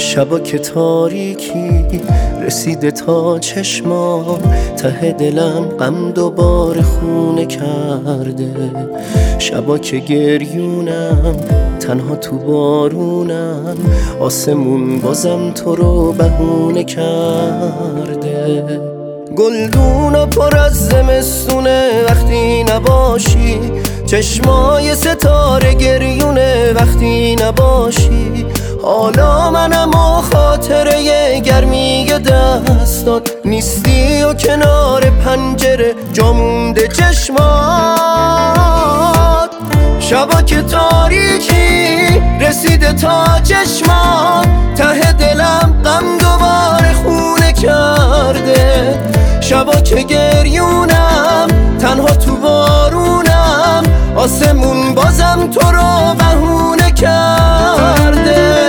شبا که تاریکی رسیده تا چشمام، ته دلم غم دوباره خونه کرده. شبا که گریونم تنها تو بارونم، آسمون بازم تو رو بهونه کرده. گلدونا پر از زمستونه وقتی نباشی، چشمای ستاره گریونه وقتی نباشی. حالا منم و خاطره گرمی دستات، نیستی و کنار پنجره جا مونده چشمات. شبا که تاریکی رسیده تا چشمات، ته دلم غم دوباره خونه کرده. شبا که گریونم تنها تو بارونم، آسمون بازم تو رو بهونه کرده.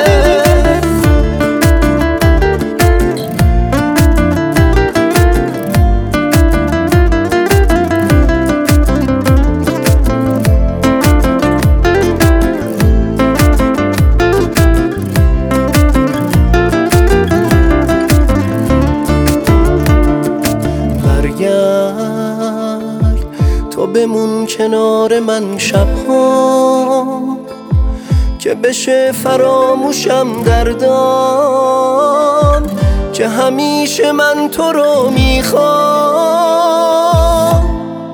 تو بمون کنار من شبها، که بشه فراموشم دردام، که همیشه من تو رو میخوام.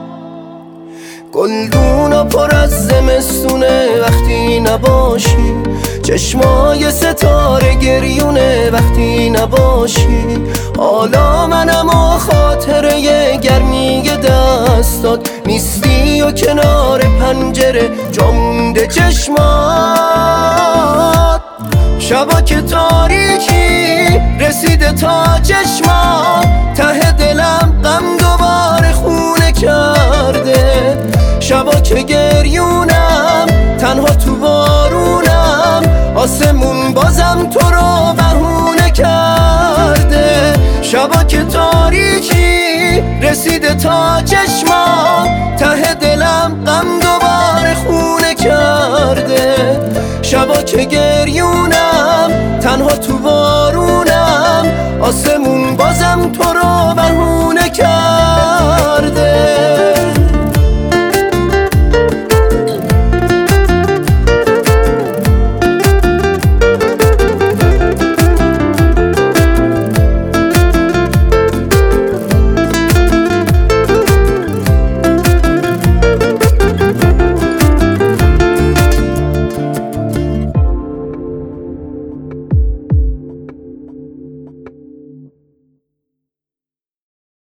گلدونا پر از زمستونه وقتی نباشی، چشمای ستاره گریونه وقتی نباشی. حالا منم و خاطره گرمی دستات، نیستی و کنار پنجره جا مونده چشمات. شبا که تاریکی رسیده تا چشمات، ته دلم غم دوباره خونه کرده. شبا که گریونم تنها تو بارونم، آسمون بازم تو رو بهونه کرده. شبا که تاریکی رسیده تا چشمات، ته دلم غم دوباره خونه کرده. شبا که گریونم